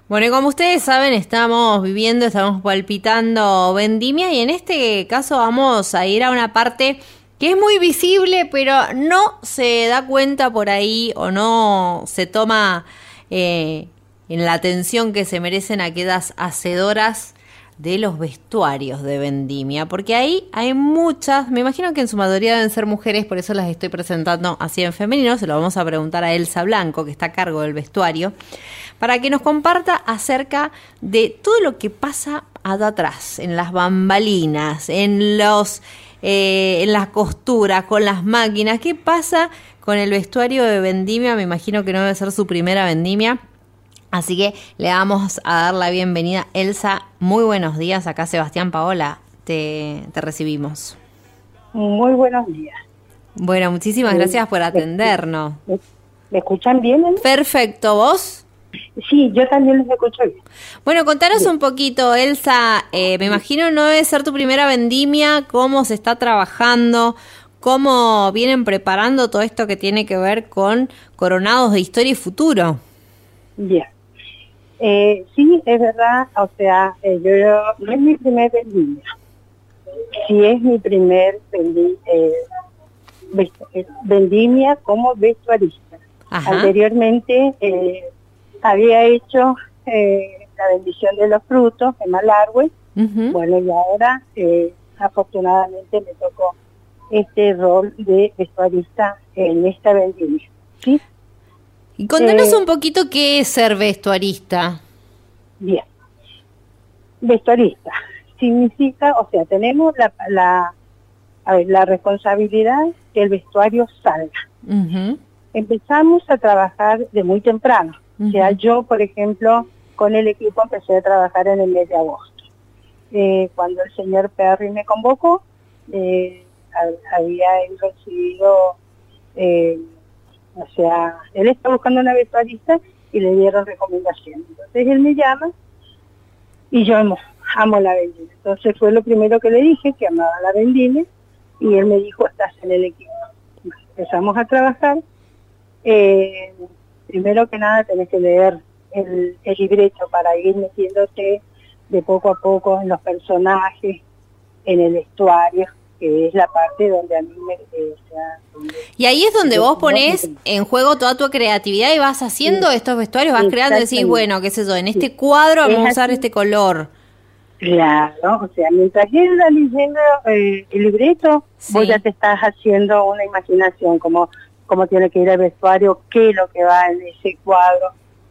Bueno, y como ustedes saben, estamos palpitando vendimia y en este caso vamos a ir a una parte que es muy visible, pero no se da cuenta por ahí o no se toma en la atención que se merecen aquellas hacedoras de los vestuarios de vendimia, porque ahí hay muchas, me imagino que en su mayoría deben ser mujeres, por eso las estoy presentando así en femenino. Se lo vamos a preguntar a Elsa Blanco, que está a cargo del vestuario, para que nos comparta acerca de todo lo que pasa allá atrás, en las bambalinas, en las costuras, con las máquinas. ¿Qué pasa con el vestuario de vendimia? Me imagino que no debe ser su primera vendimia. Así que le vamos a dar la bienvenida. Elsa, muy buenos días. Acá Sebastián Paola, te recibimos. Muy buenos días. Bueno, muchísimas gracias por atendernos. ¿Me escuchan bien? Perfecto, ¿vos? Sí, yo también les escucho bien. Bueno, contanos un poquito, Elsa. Me imagino no debe ser tu primera vendimia. ¿Cómo se está trabajando? ¿Cómo vienen preparando todo esto que tiene que ver con Coronados de Historia y Futuro? Bien. Sí, es verdad, o sea, yo no es mi primer vendimia, sí es mi primer vendimia como vestuarista. Ajá. Anteriormente había hecho la bendición de los frutos en Malargüe. Bueno, y ahora afortunadamente me tocó este rol de vestuarista en esta vendimia, ¿sí? Y contanos un poquito qué es ser vestuarista. Bien. Vestuarista significa, o sea, tenemos la responsabilidad que el vestuario salga. Empezamos a trabajar de muy temprano. O sea, yo, por ejemplo, con el equipo empecé a trabajar en el mes de agosto. Cuando el señor Perry me convocó, había él recibido... o sea, él está buscando una vestuarista y le dieron recomendación. Entonces él me llama y yo amo la vendimia. Entonces fue lo primero que le dije, que amaba la vendimia, y él me dijo, estás en el equipo. Bueno, empezamos a trabajar. Primero que nada tenés que leer el libreto para ir metiéndote de poco a poco en los personajes, en el vestuario, que es la parte donde a mí y ahí es donde vos ponés en juego toda tu creatividad y vas haciendo estos vestuarios, vas creando y decís, bueno, qué sé yo, en este cuadro vamos a usar este color. Claro, o sea, mientras él está leyendo el libreto, vos ya te estás haciendo una imaginación, como tiene que ir el vestuario, qué es lo que va en ese cuadro,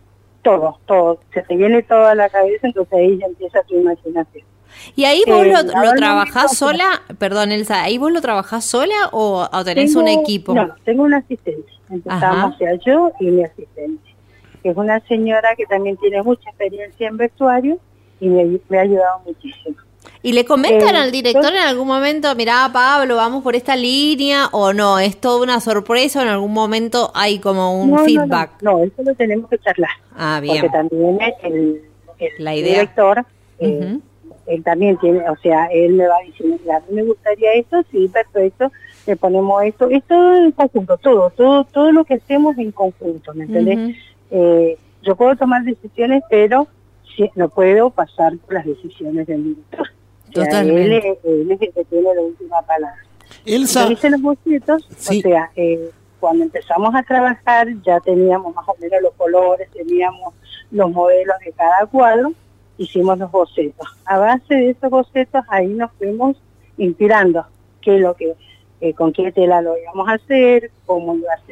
todo, se te viene todo a la cabeza, entonces ahí ya empieza tu imaginación. ¿Y ahí vos lo trabajás sola? Perdón, Elsa, ¿ahí vos lo trabajás sola o tenés un equipo? No, tengo un asistente. Empezamos, o sea, yo y mi asistente, que es una señora que también tiene mucha experiencia en vestuario y me ha ayudado muchísimo. ¿Y le comentan al director en algún momento, mirá, Pablo, vamos por esta línea, o no? ¿Es toda una sorpresa o en algún momento hay como un feedback? No, eso lo tenemos que charlar. Ah, bien. Porque también el director... él también tiene, o sea, él me va diciendo, mira, a mí me gustaría esto, sí, perfecto, le ponemos esto en conjunto, todo lo que hacemos en conjunto, ¿me entendés? Yo puedo tomar decisiones, pero sí, no puedo pasar por las decisiones del director. O sea, él es el que tiene la última palabra. Elsa, yo hice los bocetos, sí. O sea, cuando empezamos a trabajar ya teníamos más o menos los colores, teníamos los modelos de cada cuadro, hicimos los bocetos. A base de esos bocetos ahí nos fuimos inspirando qué es lo que, con qué tela lo íbamos a hacer, cómo iba a ser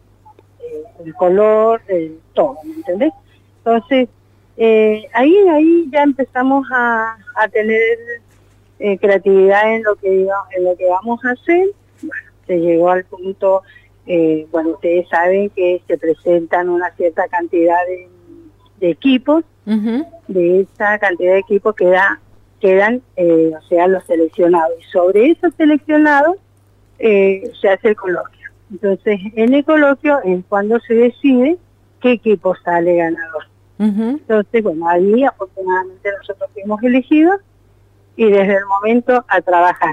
el color, todo, ¿me entendés? Entonces, ahí ya empezamos a tener creatividad en lo que vamos a hacer. Bueno, se llegó al punto, bueno, ustedes saben que se presentan una cierta cantidad de equipos. De esa cantidad de equipos quedan o sea, los seleccionados, y sobre esos seleccionados se hace el coloquio. Entonces, en el coloquio es cuando se decide qué equipo sale ganador. Entonces, bueno, ahí afortunadamente nosotros fuimos elegidos, y desde el momento a trabajar,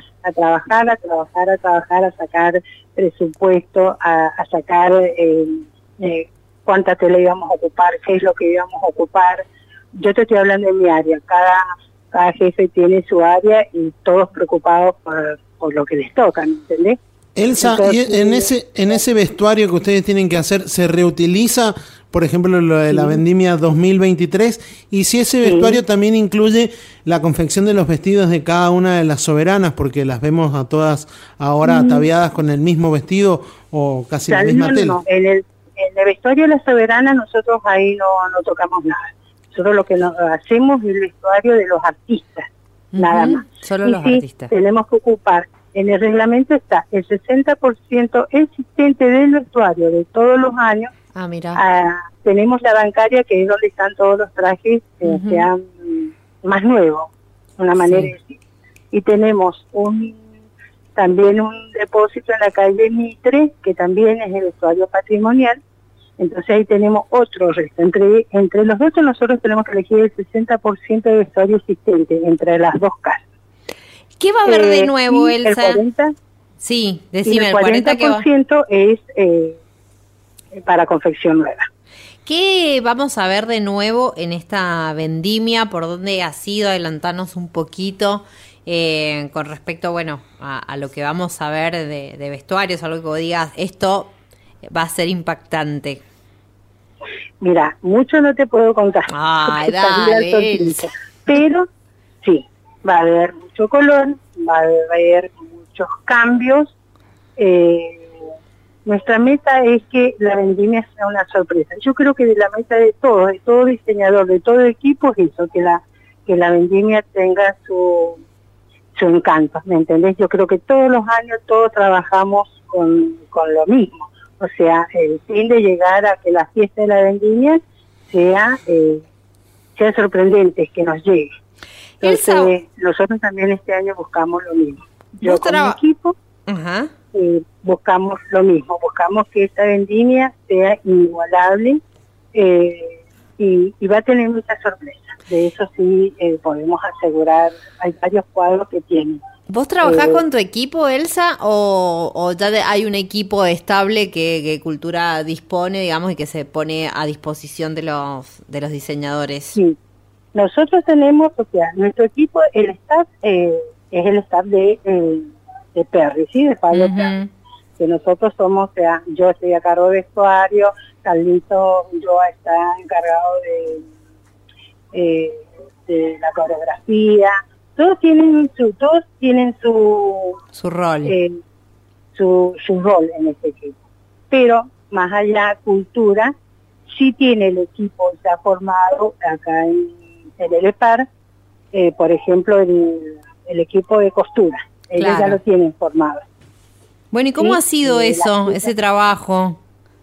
a sacar presupuesto, a sacar cuánta tela íbamos a ocupar, qué es lo que íbamos a ocupar, yo te estoy hablando de mi área, cada jefe tiene su área y todos preocupados por lo que les toca, ¿me entendés? Elsa, Entonces, y en ese vestuario que ustedes tienen que hacer, ¿se reutiliza, por ejemplo, lo de la vendimia 2023? Y si ese vestuario también incluye la confección de los vestidos de cada una de las soberanas, porque las vemos a todas ahora ataviadas con el mismo vestido o casi la misma tela. No. En el vestuario de las soberanas nosotros ahí no tocamos nada. Nosotros lo que hacemos es el vestuario de los artistas, nada más. Solo los artistas. Tenemos que ocupar. En el reglamento está el 60% existente del vestuario de todos los años. Ah, mira. Tenemos la bancaria, que es donde están todos los trajes que sean más nuevos, una manera de decir. Y tenemos también un depósito en la calle Mitre, que también es el vestuario patrimonial. Entonces ahí tenemos otro resto. Entre los dos nosotros tenemos que elegir el 60% de vestuario existente entre las dos casas. ¿Qué va a haber de nuevo, Elsa? El 40%, sí, decime, el 40% es para confección nueva. ¿Qué vamos a ver de nuevo en esta vendimia? ¿Por dónde ha sido? Adelantarnos un poquito con respecto, bueno, a lo que vamos a ver de vestuarios, algo que vos digas, esto va a ser impactante. Mira, mucho no te puedo contar. Ay, dale, Elsa. Pero sí, va a haber mucho color, va a haber muchos cambios. Nuestra meta es que la vendimia sea una sorpresa. Yo creo que de la meta de todo diseñador, de todo equipo, es eso, que la vendimia tenga su encanto, ¿me entendés? Yo creo que todos los años todos trabajamos con lo mismo. O sea, el fin de llegar a que la fiesta de la vendimia sea sorprendente, que nos llegue. Entonces, nosotros también este año buscamos lo mismo. Yo con mi equipo buscamos lo mismo, buscamos que esta vendimia sea inigualable y va a tener muchas sorpresas. De eso sí podemos asegurar, hay varios cuadros que tienen. ¿Vos trabajás con tu equipo, Elsa, o ya hay un equipo estable que Cultura dispone, digamos, y que se pone a disposición de los diseñadores? Sí, nosotros tenemos, o sea, nuestro equipo, el staff es el staff de Perry, ¿sí? De Pablo Perry. Que nosotros somos, o sea, yo estoy a cargo de vestuario, Carlito Ulloa está encargado de la coreografía. Todos tienen su rol, su rol en este equipo. Pero más allá, Cultura sí tiene el equipo ya formado acá en el EPAR, por ejemplo el equipo de costura, ellos ya lo tienen formado. Bueno, ¿y cómo ha sido eso, ese trabajo?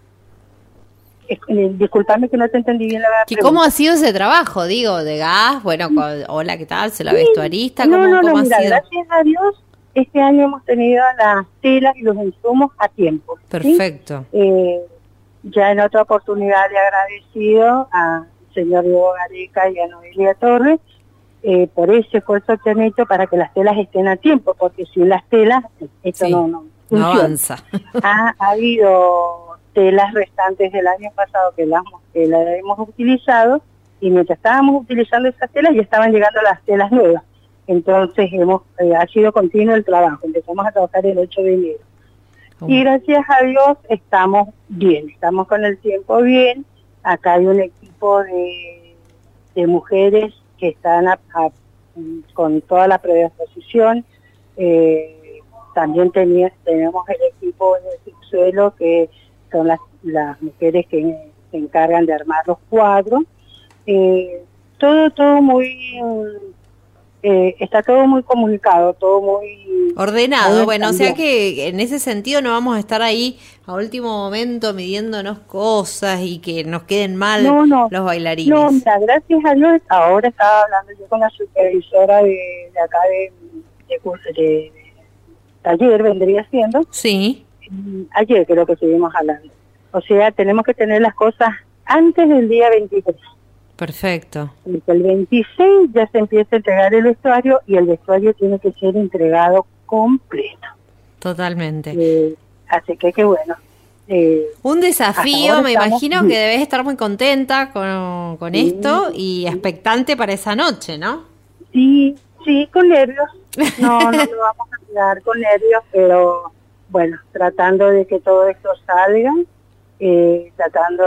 Disculpame que no te entendí bien la verdad. ¿Cómo ha sido ese trabajo? Digo, de gas, bueno, hola, ¿qué tal? ¿Se la vestuarista? ¿Cómo ha mira, sido? Gracias a Dios, este año hemos tenido las telas y los insumos a tiempo. Perfecto. ¿Sí? Ya en otra oportunidad le he agradecido al señor Diego Gareca y a Noelia Torres por ese esfuerzo que han hecho para que las telas estén a tiempo, porque sin las telas esto no avanza. Ha habido telas restantes del año pasado que las hemos utilizado, y mientras estábamos utilizando esas telas ya estaban llegando las telas nuevas. Entonces ha sido continuo el trabajo. Empezamos a trabajar el 8 de enero. Y gracias a Dios estamos bien, estamos con el tiempo bien. Acá hay un equipo de mujeres que están con toda la predisposición. También tenemos el equipo de subsuelo, que son las mujeres que se encargan de armar los cuadros. Todo muy... está todo muy comunicado, todo muy... ordenado, bueno, o sea que en ese sentido no vamos a estar ahí a último momento midiéndonos cosas y que nos queden mal los bailarines. No, mira, gracias a Dios, ahora estaba hablando yo con la supervisora de acá de ayer, vendría siendo. Sí. Ayer creo que estuvimos hablando. O sea, tenemos que tener las cosas antes del día 23. Perfecto. Porque el 26 ya se empieza a entregar el vestuario y el vestuario tiene que ser entregado completo. Totalmente. Así que qué bueno. Un desafío, me imagino que debes estar muy contenta con esto y expectante para esa noche, ¿no? Sí, con nervios. No nos vamos a quedar con nervios, pero bueno, tratando de que todo esto salga, tratando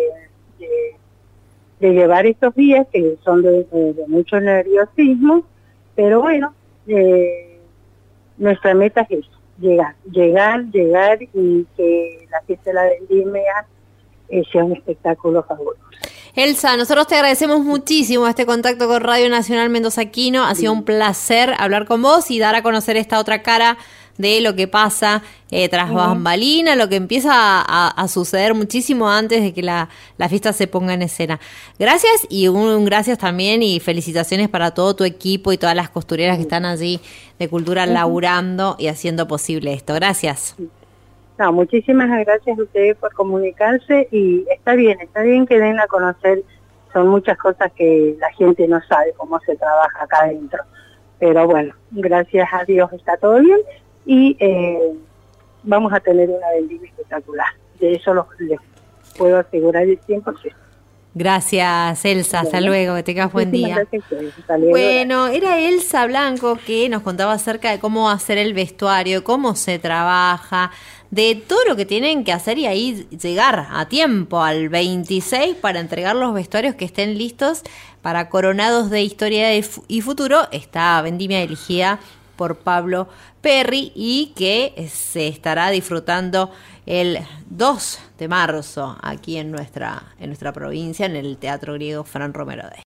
de llevar estos días que son de mucho nerviosismo, pero bueno, nuestra meta es eso, llegar y que la fiesta de la vendimia sea un espectáculo fabuloso. Elsa, nosotros te agradecemos muchísimo este contacto con Radio Nacional Mendoza Aquino. Ha sido un placer hablar con vos y dar a conocer esta otra cara de lo que pasa tras bambalina, lo que empieza a suceder muchísimo antes de que la fiesta se ponga en escena. Gracias y un gracias también y felicitaciones para todo tu equipo y todas las costureras que están allí de cultura laburando y haciendo posible esto. Gracias. No, muchísimas gracias a ustedes por comunicarse y está bien que den a conocer, son muchas cosas que la gente no sabe cómo se trabaja acá adentro, pero bueno, gracias a Dios está todo bien y vamos a tener una vendimia espectacular, de eso les puedo asegurar el 100%. Gracias, Elsa. Hasta luego, que tengas buen día. Gracias, hasta luego. Bueno, era Elsa Blanco que nos contaba acerca de cómo hacer el vestuario, cómo se trabaja, de todo lo que tienen que hacer y ahí llegar a tiempo al 26 para entregar los vestuarios que estén listos para Coronados de Historia y Futuro. Esta vendimia elegida por Pablo Perry y que se estará disfrutando el 2 de marzo aquí en nuestra provincia, en el Teatro Griego Fran Romero.